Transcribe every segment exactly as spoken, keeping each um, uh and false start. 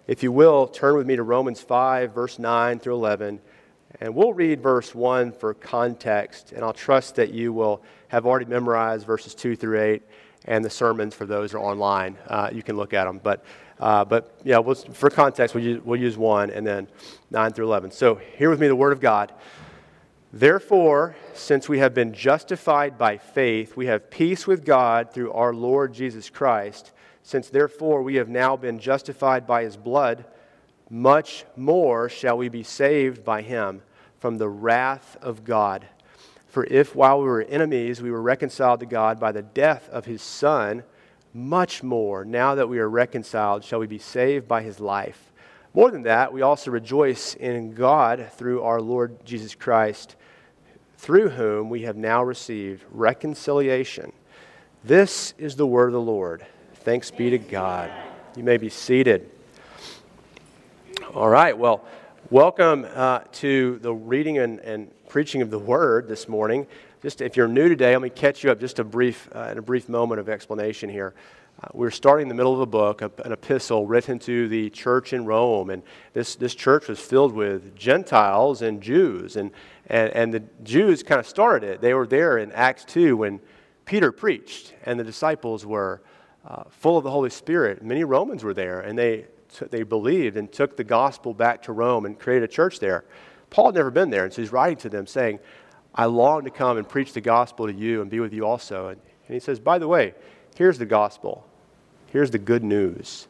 If you will, turn with me to Romans five, verse nine through eleven, and we'll read verse one for context, and I'll trust that you will have already memorized verses two through eight, and the sermons for those are online. Uh, you can look at them, but uh, but yeah, we'll, for context, we'll use, we'll use one, and then nine through eleven. So hear with me the Word of God. Therefore, since we have been justified by faith, we have peace with God through our Lord Jesus Christ. Since therefore we have now been justified by his blood, much more shall we be saved by him from the wrath of God. For if while we were enemies we were reconciled to God by the death of his Son, much more, now that we are reconciled, shall we be saved by his life. More than that, we also rejoice in God through our Lord Jesus Christ, through whom we have now received reconciliation. This is the word of the Lord. Thanks be to God. You may be seated. All right, well, welcome uh, to the reading and, and preaching of the Word this morning. Just if you're new today, let me catch you up just a brief, uh, in a brief moment of explanation here. Uh, we're starting in the middle of a book, a, an epistle written to the church in Rome, and this, this church was filled with Gentiles and Jews, and, and, and the Jews kind of started it. They were there in Acts two when Peter preached, and the disciples were uh, full of the Holy Spirit. Many Romans were there, and they they believed and took the gospel back to Rome and created a church there. Paul had never been there, and so he's writing to them saying, I long to come and preach the gospel to you and be with you also. And, and he says, by the way, here's the gospel. Here's the good news.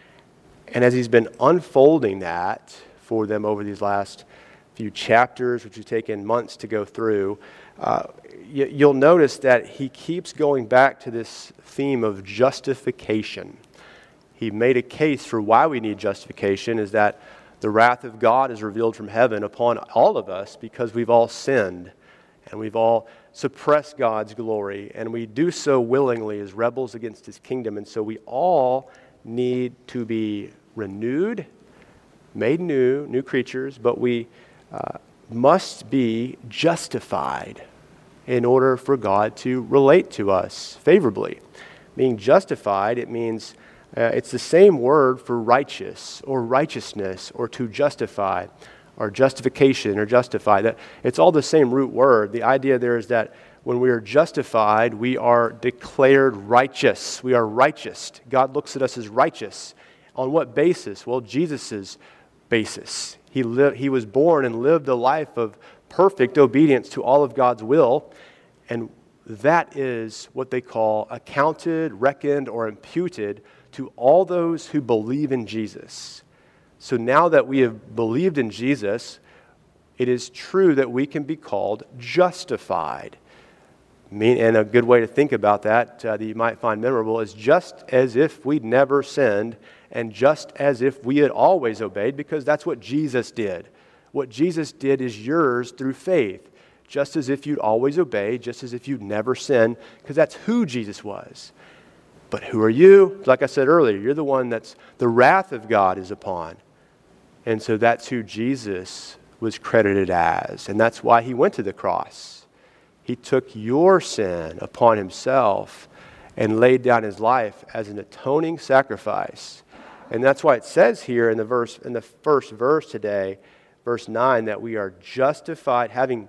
And as he's been unfolding that for them over these last few chapters, which have taken months to go through, uh, you, you'll notice that he keeps going back to this theme of justification. He made a case for why we need justification is that the wrath of God is revealed from heaven upon all of us because we've all sinned and we've all suppressed God's glory, and we do so willingly as rebels against his kingdom. And so we all need to be renewed, made new, new creatures, but we uh, must be justified in order for God to relate to us favorably. Being justified, it means Uh, it's the same word for righteous or righteousness or to justify or justification or justify. That it's all the same root word. The idea there is that when we are justified, we are declared righteous. We are righteous. God looks at us as righteous. On what basis? Well, Jesus' basis. He lived, he was born and lived a life of perfect obedience to all of God's will, and that is what they call accounted, reckoned, or imputed to all those who believe in Jesus. So now that we have believed in Jesus, it is true that we can be called justified. And a good way to think about that, uh, that you might find memorable, is just as if we'd never sinned and just as if we had always obeyed, because that's what Jesus did. What Jesus did is yours through faith, just as if you'd always obeyed, just as if you'd never sinned, because that's who Jesus was. But who are you? Like I said earlier, you're the one that's the wrath of God is upon. And so that's who Jesus was credited as. And that's why he went to the cross. He took your sin upon himself and laid down his life as an atoning sacrifice. And that's why it says here in the verse, in the first verse today, verse nine, that we are justified, having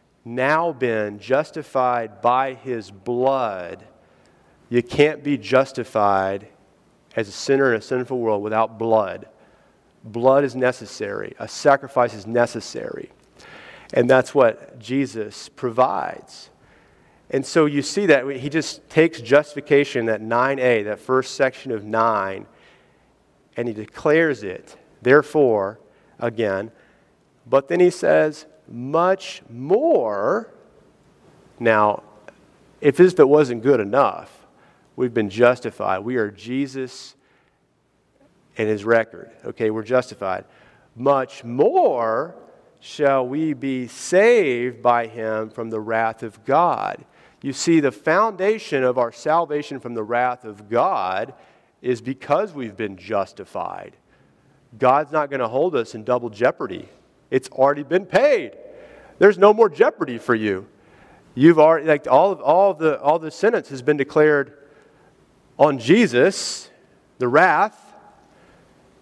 now been justified by his blood. You can't be justified as a sinner in a sinful world without blood. Blood is necessary. A sacrifice is necessary. And that's what Jesus provides. And so you see that he just takes justification, that nine a, that first section of nine, and he declares it, therefore, again. But then he says, much more. Now, if this if it wasn't good enough, we've been justified. We are Jesus and his record. Okay, we're justified. Much more shall we be saved by him from the wrath of God. You see, the foundation of our salvation from the wrath of God is because we've been justified. God's not going to hold us in double jeopardy. It's already been paid. There's no more jeopardy for you. You've already, like all of all of the all the sentence has been declared on Jesus, the wrath,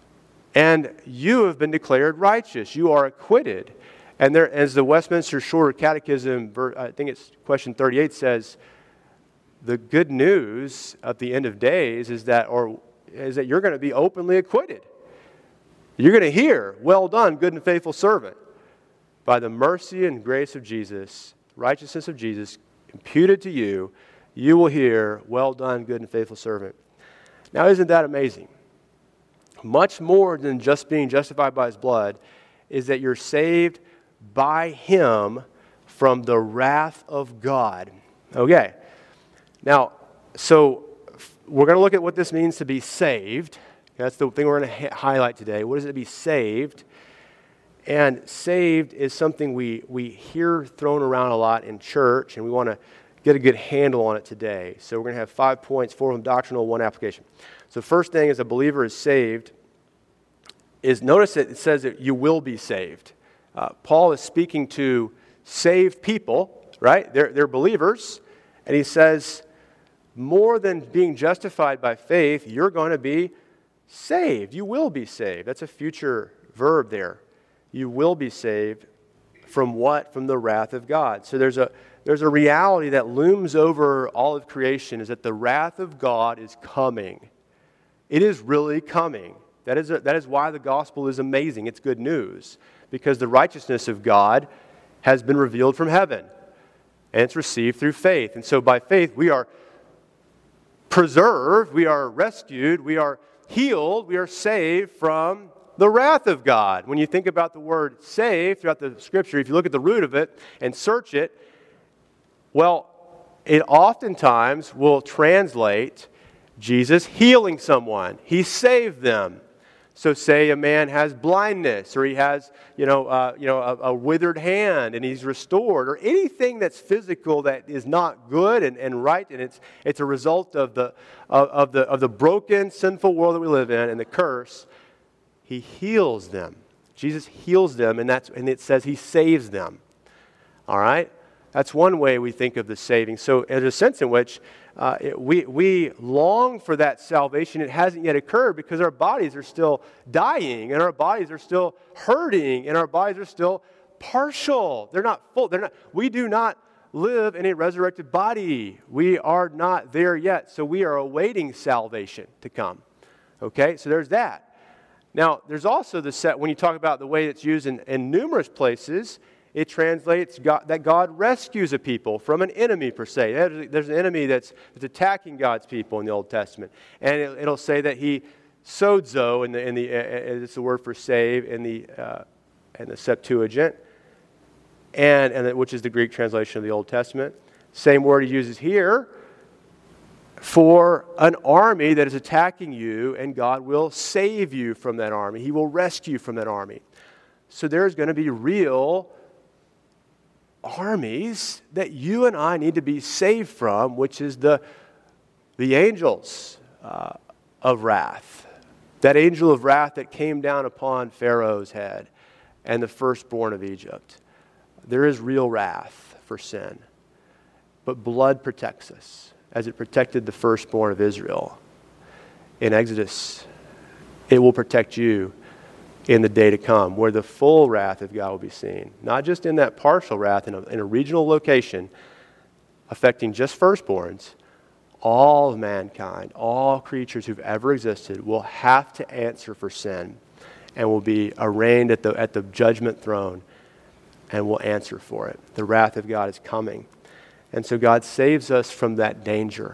and you have been declared righteous. You are acquitted. And there, as the Westminster Shorter Catechism, I think it's question thirty-eight says, the good news at the end of days is that, or is that you're going to be openly acquitted. You're going to hear, well done, good and faithful servant. By the mercy and grace of Jesus, righteousness of Jesus imputed to you, you will hear, well done, good and faithful servant. Now, isn't that amazing? Much more than just being justified by his blood is that you're saved by him from the wrath of God. Okay. Now, so we're going to look at what this means to be saved. That's the thing we're going to ha- highlight today. What is it to be saved? And saved is something we, we hear thrown around a lot in church, and we want to get a good handle on it today. So we're going to have five points, four of them doctrinal, one application. So first thing is a believer is saved is, notice that it says that you will be saved. Uh, Paul is speaking to saved people, right? They're, they're believers, and he says, more than being justified by faith, you're going to be saved. You will be saved. That's a future verb there. You will be saved from what? From the wrath of God. So there's a there's a reality that looms over all of creation, is that the wrath of God is coming. It is really coming. That is a, that is why the gospel is amazing. It's good news, because the righteousness of God has been revealed from heaven, and it's received through faith. And so by faith we are preserved, we are rescued, we are healed, we are saved from the wrath of God. When you think about the word save throughout the scripture, if you look at the root of it and search it, well, it oftentimes will translate Jesus healing someone. He saved them. So say a man has blindness, or he has, you know, uh, you know, a, a withered hand and he's restored, or anything that's physical that is not good and, and right, and it's it's a result of the of, of the of the broken, sinful world that we live in and the curse. He heals them. Jesus heals them, and that's and it says he saves them. All right? That's one way we think of the saving. So there's a sense in which uh, it, we, we long for that salvation. It hasn't yet occurred because our bodies are still dying, and our bodies are still hurting, and our bodies are still partial. They're not full. They're not. We do not live in a resurrected body. We are not there yet. So we are awaiting salvation to come. Okay? So there's that. Now, there's also the set, when you talk about the way it's used in, in numerous places, it translates God, that God rescues a people from an enemy, per se. There's, there's an enemy that's, that's attacking God's people in the Old Testament. And it, it'll say that he sozo, in the, in the, uh, it's the word for save in the, uh, in the Septuagint, and, and which is the Greek translation of the Old Testament. Same word he uses here for an army that is attacking you, and God will save you from that army. He will rescue you from that army. So there's going to be real armies that you and I need to be saved from, which is the, the angels uh, of wrath. That angel of wrath that came down upon Pharaoh's head and the firstborn of Egypt. There is real wrath for sin, but blood protects us, as it protected the firstborn of Israel. In Exodus, it will protect you in the day to come, where the full wrath of God will be seen. Not just in that partial wrath in a, in a regional location affecting just firstborns. All of mankind, all creatures who've ever existed will have to answer for sin and will be arraigned at the, at the judgment throne and will answer for it. The wrath of God is coming. And so God saves us from that danger.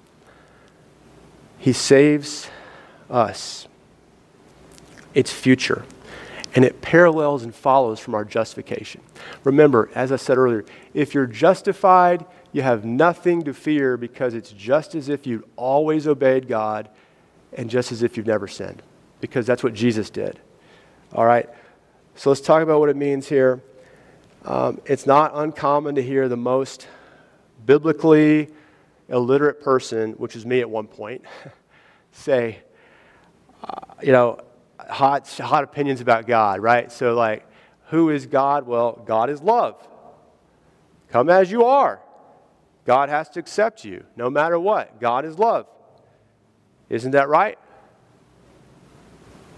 He saves us. It's future. And it parallels and follows from our justification. Remember, as I said earlier, if you're justified, you have nothing to fear, because it's just as if you'd always obeyed God and just as if you've never sinned, because that's what Jesus did. All right? So let's talk about what it means here. Um, it's not uncommon to hear the most biblically illiterate person, which is me at one point, say, uh, you know, hot, hot opinions about God, right? So like, who is God? Well, God is love. Come as you are. God has to accept you, no matter what. God is love. Isn't that right?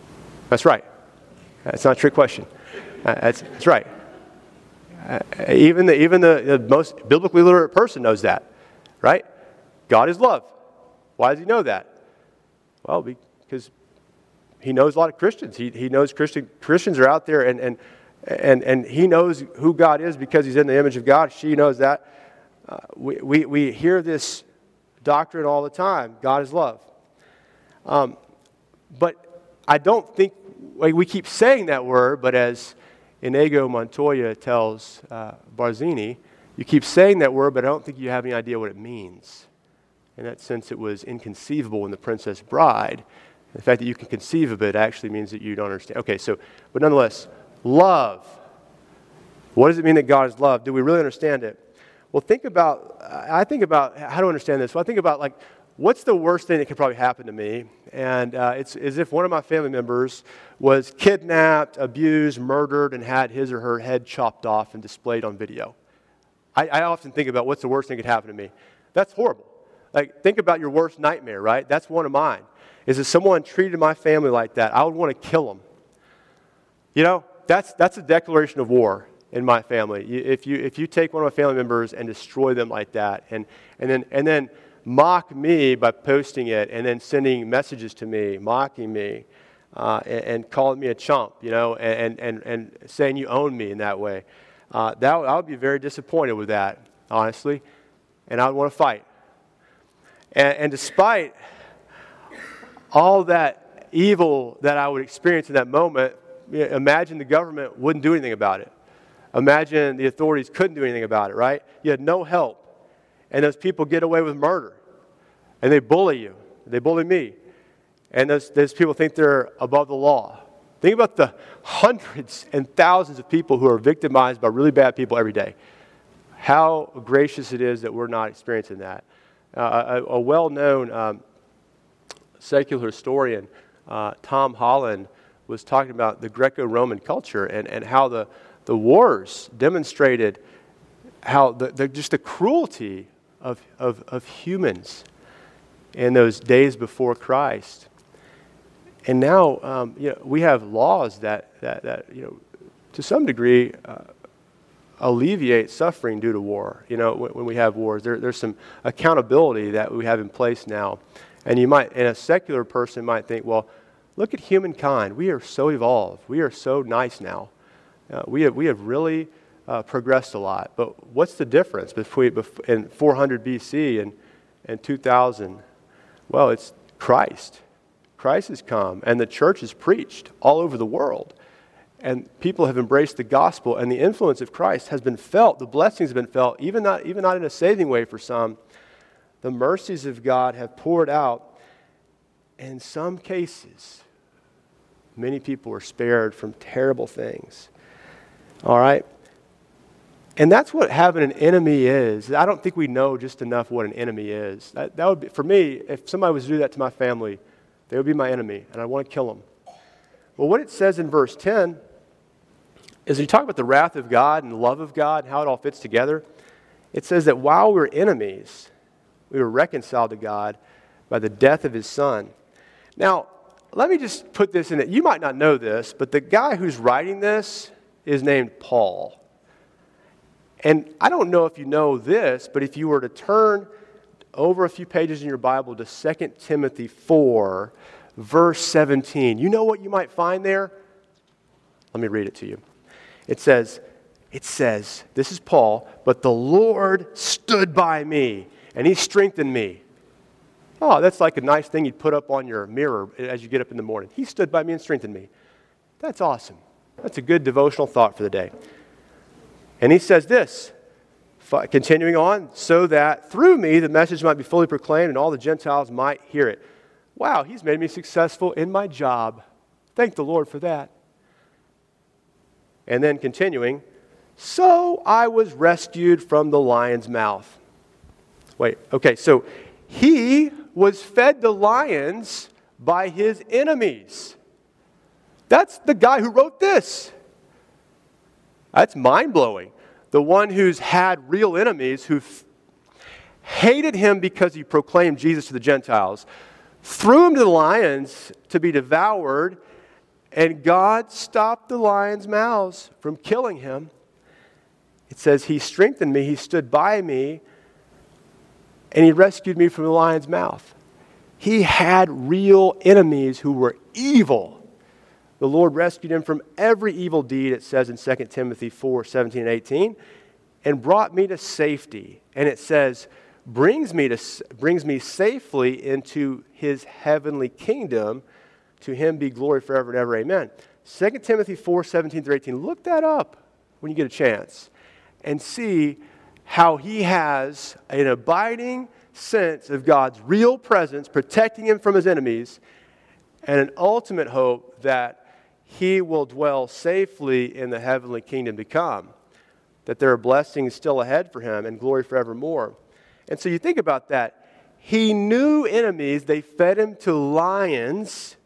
That's right. That's not a trick question. Uh, that's, that's right. Uh, even the, even the, the most biblically literate person knows that, right? God is love. Why does he know that? Well, because he knows a lot of Christians. He, he knows Christian, Christians are out there, and, and, and, and he knows who God is because he's in the image of God. She knows that. Uh, we, we, we hear this doctrine all the time. God is love. Um, but I don't think, like, we keep saying that word, but as Inigo Montoya tells uh, Barzini, you keep saying that word, but I don't think you have any idea what it means. In that sense, it was inconceivable in The Princess Bride. The fact that you can conceive of it actually means that you don't understand. Okay, so, but nonetheless, love. What does it mean that God is love? Do we really understand it? Well, think about, I think about how to understand this. Well, I think about, like, what's the worst thing that could probably happen to me? And uh, it's as if one of my family members was kidnapped, abused, murdered, and had his or her head chopped off and displayed on video. I, I often think about what's the worst thing that could happen to me. That's horrible. Like, think about your worst nightmare, right? That's one of mine. Is if someone treated my family like that, I would want to kill them. You know, that's that's a declaration of war in my family. If you if you take one of my family members and destroy them like that, and and then and then mock me by posting it, and then sending messages to me, mocking me, uh, and, and calling me a chump, you know, and and and saying you own me in that way, uh, that I would be very disappointed with that, honestly, and I would want to fight. And, and despite all that evil that I would experience in that moment, imagine the government wouldn't do anything about it. Imagine the authorities couldn't do anything about it, right? You had no help. And those people get away with murder. And they bully you. They bully me. And those, those people think they're above the law. Think about the hundreds and thousands of people who are victimized by really bad people every day. How gracious it is that we're not experiencing that. Uh, a, a well-known um, secular historian, uh, Tom Holland, was talking about the Greco-Roman culture and, and how the, the wars demonstrated how the, the, just the cruelty of, of, of humans in those days before Christ. And now um, you know, we have laws that, that, that you know, to some degree uh, alleviate suffering due to war. You know, when, when we have wars, there, there's some accountability that we have in place now. And you might, and a secular person might think, well, look at humankind. We are so evolved. We are so nice now. Uh, we have we have really uh, progressed a lot. But what's the difference between in four hundred B C and and two thousand? Well, it's Christ. Christ has come, and the church is preached all over the world. And people have embraced the gospel, and the influence of Christ has been felt. The blessings have been felt, even not even not in a saving way for some. The mercies of God have poured out. In some cases, many people were spared from terrible things. All right? And that's what having an enemy is. I don't think we know just enough what an enemy is. That, that would be, for me, if somebody was to do that to my family, they would be my enemy, and I want to kill them. Well, what it says in verse ten is when you talk about the wrath of God and the love of God and how it all fits together, it says that while we were enemies, we were reconciled to God by the death of his Son. Now, let me just put this in it. You might not know this, but the guy who's writing this is named Paul. And I don't know if you know this, but if you were to turn over a few pages in your Bible to Second Timothy four, verse seventeen, you know what you might find there? Let me read it to you. It says, it says, this is Paul, but the Lord stood by me, and he strengthened me. Oh, that's like a nice thing you'd put up on your mirror as you get up in the morning. He stood by me and strengthened me. That's awesome. That's a good devotional thought for the day. And he says this, continuing on, so that through me the message might be fully proclaimed and all the Gentiles might hear it. Wow, he's made me successful in my job. Thank the Lord for that. And then continuing, so I was rescued from the lion's mouth. Wait, okay, so he was fed to lions by his enemies. That's the guy who wrote this. That's mind-blowing. The one who's had real enemies who f- hated him because he proclaimed Jesus to the Gentiles, threw him to the lions to be devoured, And God stopped the lions' mouths from killing him. It says, he strengthened me, he stood by me, and he rescued me from the lion's mouth. He had real enemies who were evil. The Lord rescued him from every evil deed, it says in Second Timothy four, seventeen and eighteen, and brought me to safety. And it says, brings me to brings me safely into his heavenly kingdom. To him be glory forever and ever. Amen. Second Timothy four, seventeen through eighteen. Look that up when you get a chance and see how he has an abiding sense of God's real presence, protecting him from his enemies, and an ultimate hope that he will dwell safely in the heavenly kingdom to come, that there are blessings still ahead for him and glory forevermore. And so you think about that. He knew enemies. They fed him to lions.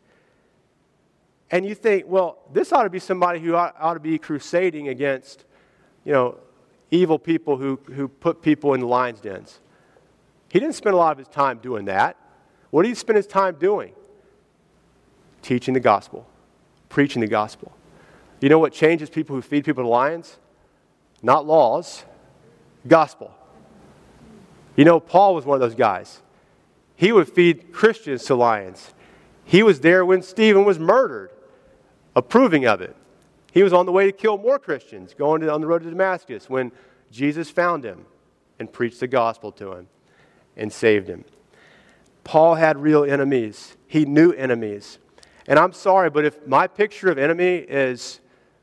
And you think, well, this ought to be somebody who ought, ought to be crusading against, you know, evil people who, who put people in the lion's dens. He didn't spend a lot of his time doing that. What did he spend his time doing? Teaching the gospel, preaching the gospel. You know what changes people who feed people to lions? Not laws, gospel. You know, Paul was one of those guys. He would feed Christians to lions. He was there when Stephen was murdered, approving of it. He was on the way to kill more Christians, going to, on the road to Damascus when Jesus found him and preached the gospel to him and saved him. Paul had real enemies. He knew enemies. And I'm sorry, but if my picture of enemy is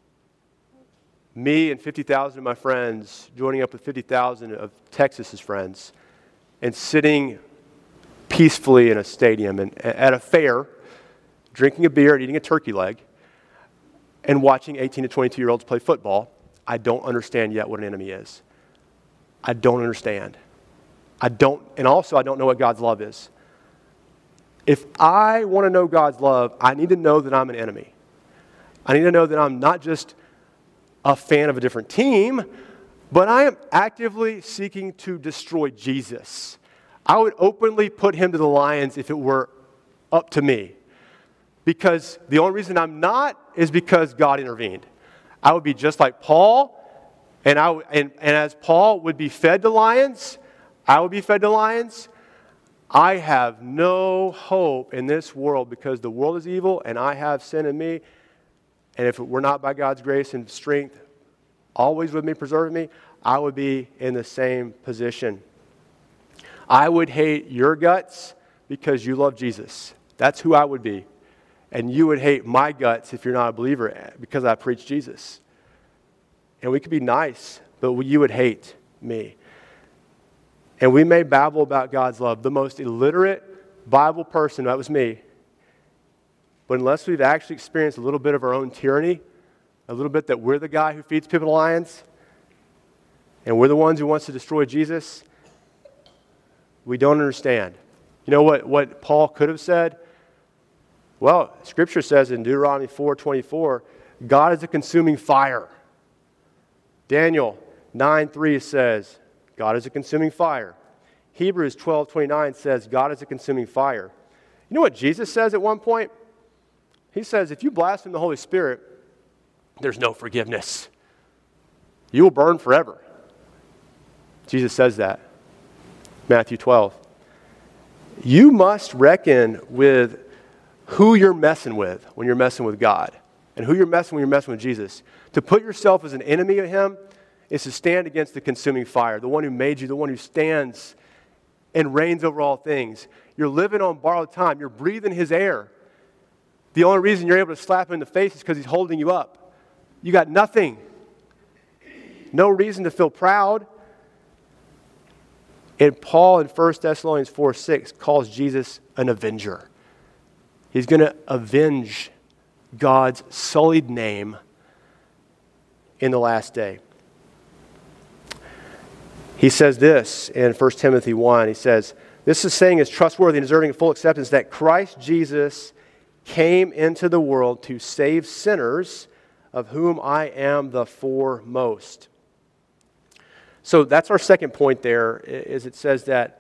me and fifty thousand of my friends joining up with fifty thousand of Texas's friends and sitting peacefully in a stadium and at a fair, drinking a beer and eating a turkey leg, and watching eighteen to twenty-two-year-olds play football, I don't understand yet what an enemy is. I don't understand. I don't, and also I don't know what God's love is. If I want to know God's love, I need to know that I'm an enemy. I need to know that I'm not just a fan of a different team, but I am actively seeking to destroy Jesus. I would openly put him to the lions if it were up to me. Because the only reason I'm not is because God intervened. I would be just like Paul, and, I, and, and as Paul would be fed to lions, I would be fed to lions. I have no hope in this world because the world is evil and I have sin in me. And if it were not by God's grace and strength, always with me, preserving me, I would be in the same position. I would hate your guts because you love Jesus. That's who I would be. And you would hate my guts if you're not a believer because I preach Jesus. And we could be nice, but you would hate me. And we may babble about God's love. The most illiterate Bible person, that was me. But unless we've actually experienced a little bit of our own tyranny, a little bit that we're the guy who feeds people to lions, and we're the ones who wants to destroy Jesus, we don't understand. You know what, what Paul could have said? Well, Scripture says in Deuteronomy four twenty-four, God is a consuming fire. Daniel nine three says, God is a consuming fire. Hebrews twelve twenty-nine says, God is a consuming fire. You know what Jesus says at one point? He says, if you blaspheme the Holy Spirit, there's no forgiveness. You will burn forever. Jesus says that. Matthew twelve. You must reckon with who you're messing with when you're messing with God, and who you're messing when you're messing with Jesus. To put yourself as an enemy of him is to stand against the consuming fire, the one who made you, the one who stands and reigns over all things. You're living on borrowed time. You're breathing his air. The only reason you're able to slap him in the face is because he's holding you up. You got nothing. No reason to feel proud. And Paul in First Thessalonians four six calls Jesus an avenger. He's going to avenge God's sullied name in the last day. He says this in First Timothy one. He says, this is saying is trustworthy and deserving of full acceptance that Christ Jesus came into the world to save sinners, of whom I am the foremost. So that's our second point there, is it says that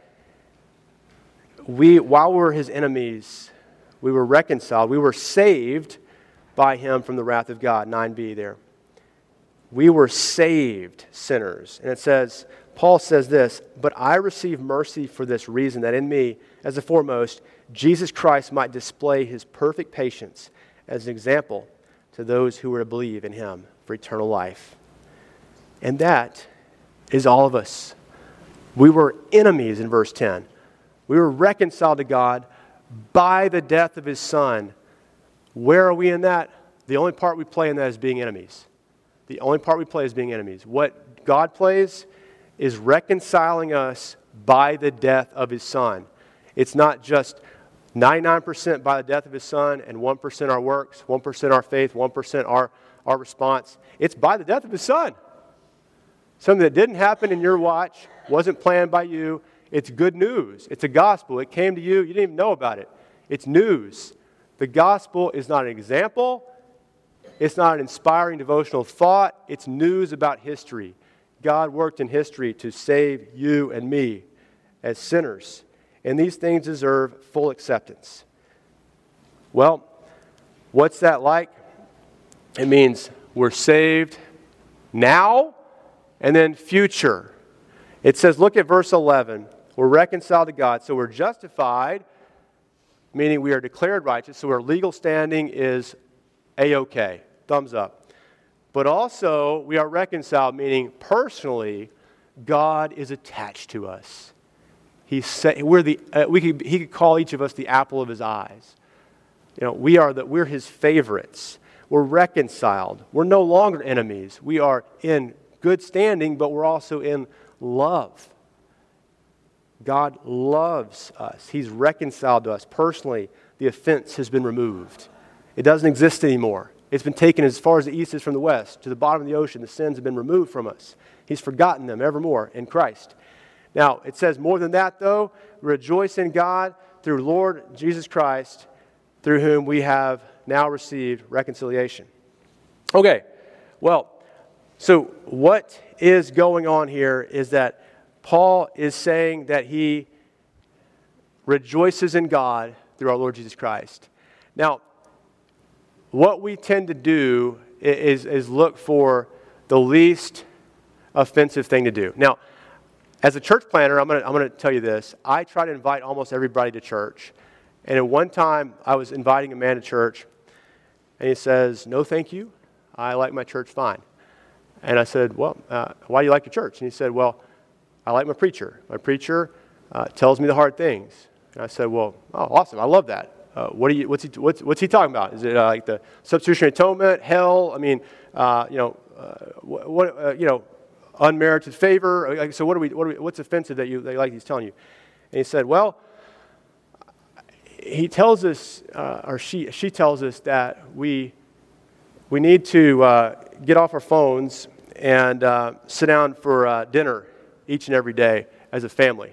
we, while we were his enemies, we were reconciled, we were saved by him from the wrath of God, nine b there. We were saved sinners. And it says, Paul says this, but I receive mercy for this reason, that in me, as the foremost, Jesus Christ might display his perfect patience as an example to those who were to believe in him for eternal life. And that is all of us. We were enemies in verse ten. We were reconciled to God by the death of his Son. Where are we in that? The only part we play in that is being enemies. The only part we play is being enemies. What God plays is reconciling us by the death of his Son. It's not just ninety-nine percent by the death of his Son and one percent our works, one percent our faith, one percent our, our response. It's by the death of his Son. Something that didn't happen in your watch, wasn't planned by you. It's good news. It's a gospel. It came to you. You didn't even know about it. It's news. The gospel is not an example. It's not an inspiring devotional thought. It's news about history. God worked in history to save you and me as sinners. And these things deserve full acceptance. Well, what's that like? It means we're saved now and then future. It says, look at verse eleven. We're reconciled to God. So we're justified, meaning we are declared righteous. So our legal standing is A-okay. Thumbs up. But also, we are reconciled, meaning personally, God is attached to us. He's sa- we're the, uh, we could, he could call each of us the apple of his eyes. You know, we are the, we're his favorites. We're reconciled. We're no longer enemies. We are in good standing, but we're also in love. God loves us. He's reconciled to us. Personally, the offense has been removed. It doesn't exist anymore. It's been taken as far as the east is from the west. To the bottom of the ocean, the sins have been removed from us. He's forgotten them evermore in Christ. Now, it says more than that, though. Rejoice in God through Lord Jesus Christ, through whom we have now received reconciliation. Okay, well, so what is going on here is that Paul is saying that he rejoices in God through our Lord Jesus Christ. Now, what we tend to do is, is look for the least offensive thing to do. Now, as a church planner, I'm going to I'm going to tell you this. I try to invite almost everybody to church. And at one time, I was inviting a man to church, and he says, no, thank you. I like my church fine. And I said, well, uh, why do you like your church? And he said, well, I like my preacher. My preacher uh, tells me the hard things. And I said, well, oh, awesome. I love that. Uh, what do you? What's he? What's, what's he talking about? Is it uh, like the substitutionary atonement, hell? I mean, uh, you know, uh, what? what uh, you know, unmerited favor. Like, so what are we? What are we? What's offensive that you that like he's telling you? And he said, well, he tells us, uh, or she she tells us that we we need to uh, get off our phones and uh, sit down for uh, dinner each and every day as a family.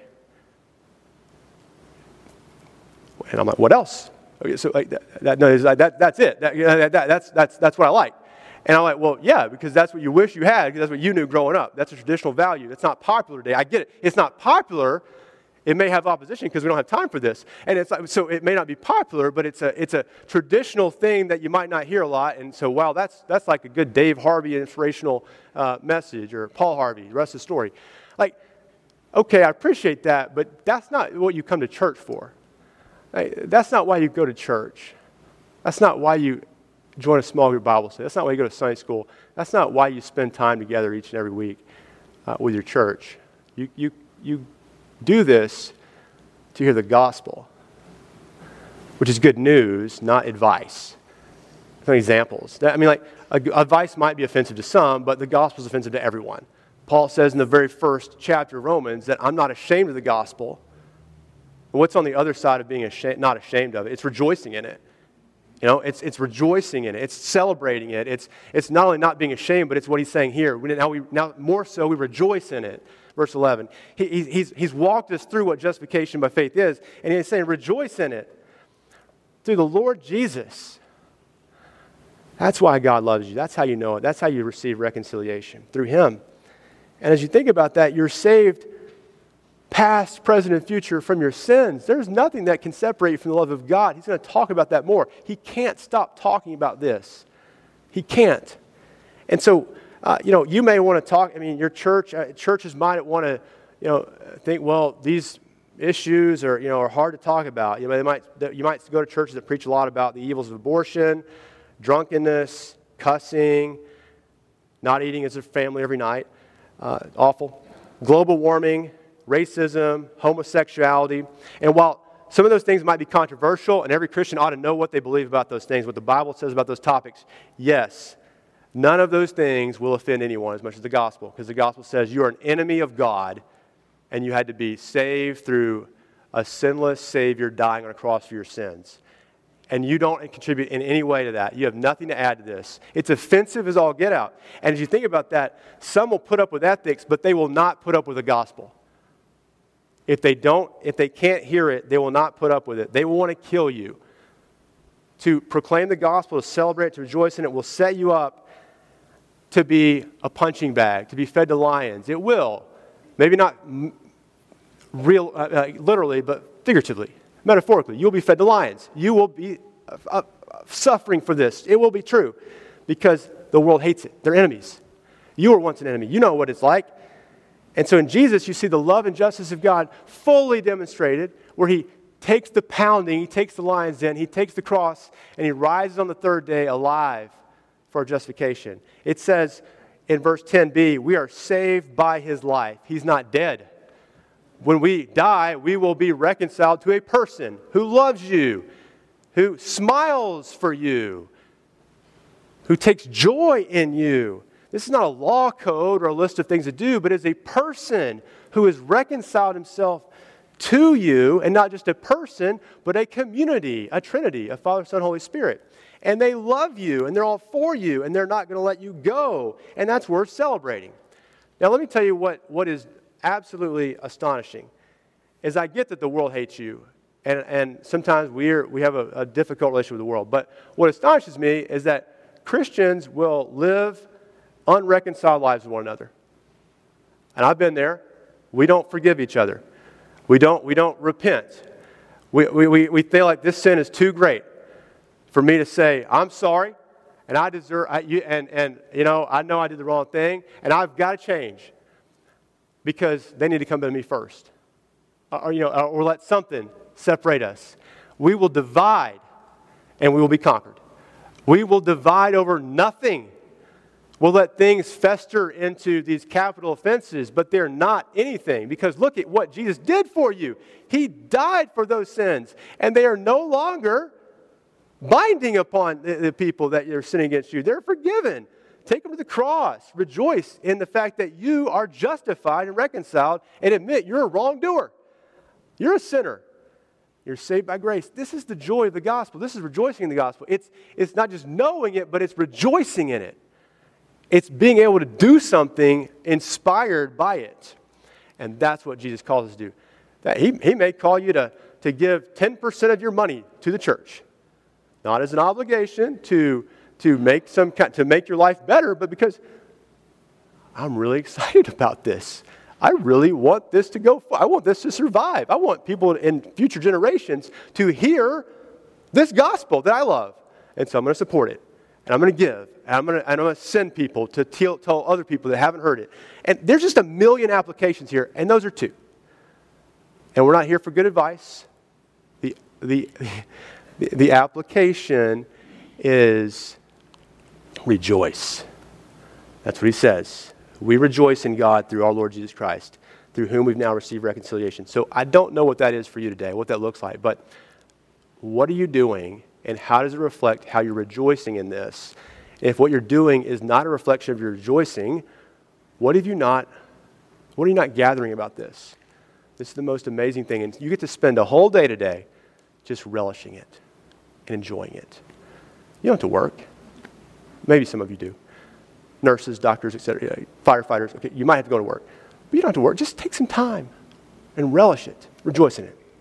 And I'm like, what else? Okay, so like that, that, no, that, that's it. That, that, that, that's, that's, that's what I like. And I'm like, well, yeah, because that's what you wish you had, because that's what you knew growing up. That's a traditional value. That's not popular today. I get it. It's not popular. It may have opposition because we don't have time for this. And it's like, so it may not be popular, but it's a it's a traditional thing that you might not hear a lot. And so, wow, that's that's like a good Dave Harvey inspirational uh, message, or Paul Harvey, the rest of the story. Like, okay, I appreciate that, but that's not what you come to church for. Like, that's not why you go to church. That's not why you join a small group Bible study. That's not why you go to Sunday school. That's not why you spend time together each and every week uh, with your church. You you you do this to hear the gospel, which is good news, not advice. Some examples. I mean, like, advice might be offensive to some, but the gospel is offensive to everyone. Paul says in the very first chapter of Romans that I'm not ashamed of the gospel. And what's on the other side of being ashamed, not ashamed of it? It's rejoicing in it. You know, it's it's rejoicing in it. It's celebrating it. It's it's not only not being ashamed, but it's what he's saying here. We, now, we, now more so, we rejoice in it. Verse eleven. He, he's, he's walked us through what justification by faith is, and he's saying rejoice in it through the Lord Jesus. That's why God loves you. That's how you know it. That's how you receive reconciliation, through him. And as you think about that, you're saved past, present, and future, from your sins. There's nothing that can separate you from the love of God. He's going to talk about that more. He can't stop talking about this. He can't. And so, uh, you know, you may want to talk, I mean, your church, uh, churches might want to, you know, think, well, these issues are, you know, are hard to talk about. You know, they might, you might go to churches that preach a lot about the evils of abortion, drunkenness, cussing, not eating as a family every night. Uh, awful. Global warming, racism, homosexuality. And while some of those things might be controversial, and every Christian ought to know what they believe about those things, what the Bible says about those topics, yes, none of those things will offend anyone as much as the gospel, because the gospel says you are an enemy of God, and you had to be saved through a sinless Savior dying on a cross for your sins. And you don't contribute in any way to that. You have nothing to add to this. It's offensive as all get out. And as you think about that, some will put up with ethics, but they will not put up with the gospel. If they don't, if they can't hear it, they will not put up with it. They will want to kill you. To proclaim the gospel, to celebrate, to rejoice in it will set you up to be a punching bag, to be fed to lions. It will. Maybe not real, uh, uh, literally, but figuratively. Metaphorically, you'll be fed to lions. You will be uh, uh, suffering for this. It will be true because the world hates it. They're enemies. You were once an enemy. You know what it's like. And so in Jesus, you see the love and justice of God fully demonstrated, where he takes the pounding, he takes the lions in, he takes the cross, and he rises on the third day alive for our justification. It says in verse ten b, we are saved by his life. He's not dead. When we die, we will be reconciled to a person who loves you, who smiles for you, who takes joy in you. This is not a law code or a list of things to do, but is a person who has reconciled himself to you, and not just a person, but a community, a trinity, a Father, Son, Holy Spirit. And they love you, and they're all for you, and they're not going to let you go. And that's worth celebrating. Now, let me tell you what, what is absolutely astonishing is I get that the world hates you, and, and sometimes we're, we have a, a difficult relationship with the world. But what astonishes me is that Christians will live unreconciled lives with one another. And I've been there. We don't forgive each other. We don't, we don't repent. We, we, we, we feel like this sin is too great for me to say, I'm sorry, and I deserve, I, you, and, and you know, I know I did the wrong thing, and I've got to change. Because they need to come to me first. Or, you know, or let something separate us. We will divide and we will be conquered. We will divide over nothing. We'll let things fester into these capital offenses, but they're not anything. Because look at what Jesus did for you. He died for those sins. And they are no longer binding upon the, the people that are sinning against you. They're forgiven. Take them to the cross. Rejoice in the fact that you are justified and reconciled, and admit you're a wrongdoer. You're a sinner. You're saved by grace. This is the joy of the gospel. This is rejoicing in the gospel. It's, it's not just knowing it, but it's rejoicing in it. It's being able to do something inspired by it. And that's what Jesus calls us to do. That he, he may call you to, to give ten percent of your money to the church. Not as an obligation to to make some to make your life better, but because I'm really excited about this. I really want this to go, I want this to survive. I want people in future generations to hear this gospel that I love. And so I'm going to support it. And I'm going to give. And I'm going to, and I'm going to send people to tell, tell other people that haven't heard it. And there's just a million applications here, and those are two. And we're not here for good advice. The, the, the, the application is rejoice. That's what he says. We rejoice in God through our Lord Jesus Christ, through whom we've now received reconciliation. So I don't know what that is for you today, what that looks like, but what are you doing, and how does it reflect how you're rejoicing in this? If what you're doing is not a reflection of your rejoicing, what have you not, what are you not gathering about this? This is the most amazing thing, and you get to spend a whole day today just relishing it and enjoying it. You don't have to work. Maybe some of you do. Nurses, doctors, et cetera, firefighters. Okay, you might have to go to work. But you don't have to work. Just take some time and relish it. Rejoice in it.